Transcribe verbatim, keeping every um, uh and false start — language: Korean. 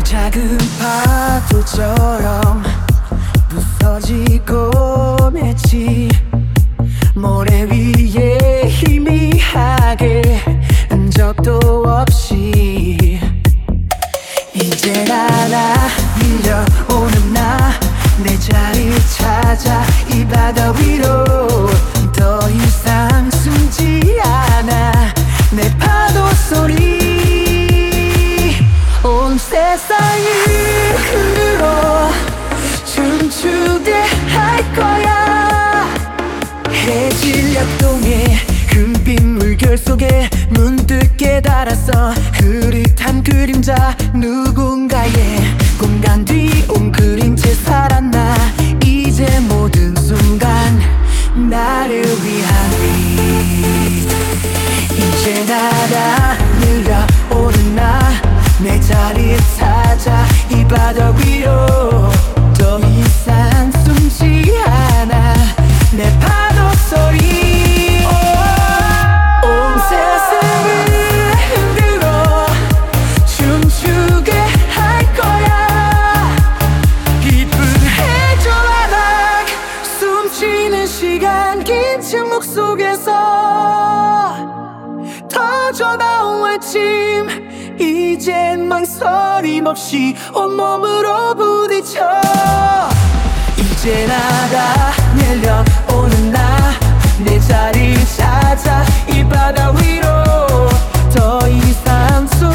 작은 파도처럼 부서지고 맺지 모래 위에 희미하게 흔적도 없이 이제 날아 밀려오는 나 내 자리 찾아 이 바다 위로 더 이상 숨지 않아 내 파도 소리 온 세상을 흔들어 춤추게 할 거야 해질 역동의 흠빛 물결 속에 문득 깨달았어 흐릿한 그림자 누군가의 공간 뒤 옹그린 채 살았나 이제 모든 순간 나를 위한 빛 이제 날아 밀려오는 나 내 자리 찾아 이 바다 위로 더 이상 숨지 않아 내 파도 소리 온 세상을 흔들어 춤추게 할 거야 기쁘해져 막 숨쉬는 시간 긴 침묵 속에서 터져나온 외침 이젠 망설임 없이 온몸으로 부딪혀 이제 나가 밀려오는 나 내 자리 찾아 이 바다 위로 더 이상 숨